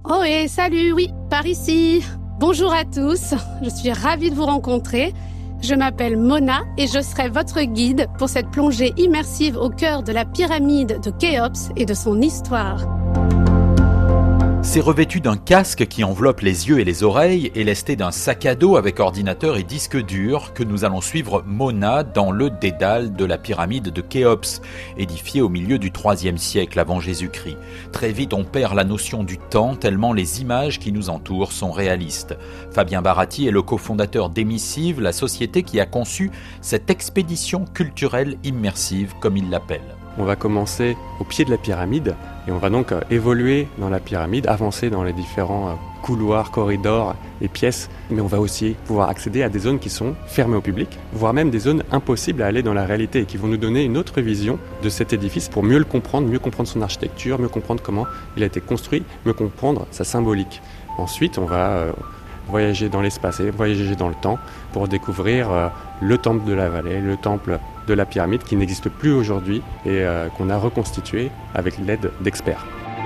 Oh et salut, oui, par ici. Bonjour à tous, je suis ravie de vous rencontrer. Je m'appelle Mona et je serai votre guide pour cette plongée immersive au cœur de la pyramide de Khéops et de son histoire. C'est revêtu d'un casque qui enveloppe les yeux et les oreilles et lesté d'un sac à dos avec ordinateur et disque dur que nous allons suivre Mona dans le dédale de la pyramide de Khéops, édifiée au milieu du IIIe siècle avant Jésus-Christ. Très vite, on perd la notion du temps tellement les images qui nous entourent sont réalistes. Fabien Baratti est le cofondateur d'Emissive, la société qui a conçu cette expédition culturelle immersive, comme il l'appelle. On va commencer au pied de la pyramide et on va donc évoluer dans la pyramide, avancer dans les différents couloirs, corridors et pièces. Mais on va aussi pouvoir accéder à des zones qui sont fermées au public, voire même des zones impossibles à aller dans la réalité et qui vont nous donner une autre vision de cet édifice pour mieux le comprendre, mieux comprendre son architecture, mieux comprendre comment il a été construit, mieux comprendre sa symbolique. Ensuite, on va voyager dans l'espace et voyager dans le temps pour découvrir le temple de la vallée, le temple de la pyramide qui n'existe plus aujourd'hui et qu'on a reconstitué avec l'aide d'experts.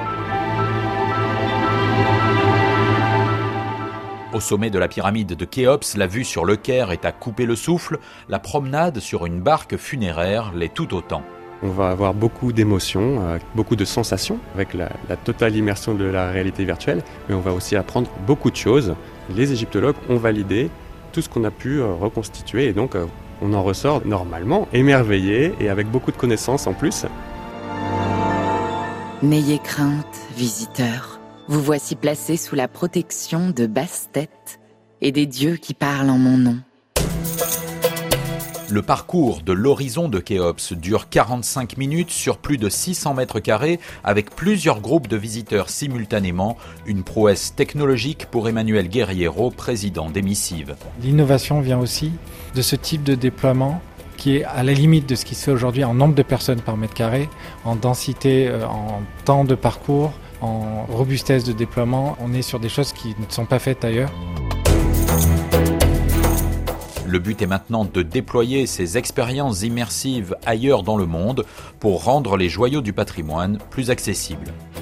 Au sommet de la pyramide de Khéops, la vue sur le Caire est à couper le souffle, la promenade sur une barque funéraire l'est tout autant. On va avoir beaucoup d'émotions, beaucoup de sensations avec la totale immersion de la réalité virtuelle, mais on va aussi apprendre beaucoup de choses. Les égyptologues ont validé tout ce qu'on a pu reconstituer et donc on en ressort normalement émerveillé et avec beaucoup de connaissances en plus. N'ayez crainte, visiteurs. Vous voici placés sous la protection de Bastet et des dieux qui parlent en mon nom. Le parcours de l'horizon de Khéops dure 45 minutes sur plus de 600 mètres carrés avec plusieurs groupes de visiteurs simultanément, une prouesse technologique pour Emmanuel Guerriero, président d'Emissive. L'innovation vient aussi de ce type de déploiement qui est à la limite de ce qui se fait aujourd'hui en nombre de personnes par mètre carré, en densité, en temps de parcours, en robustesse de déploiement. On est sur des choses qui ne sont pas faites ailleurs. Le but est maintenant de déployer ces expériences immersives ailleurs dans le monde pour rendre les joyaux du patrimoine plus accessibles.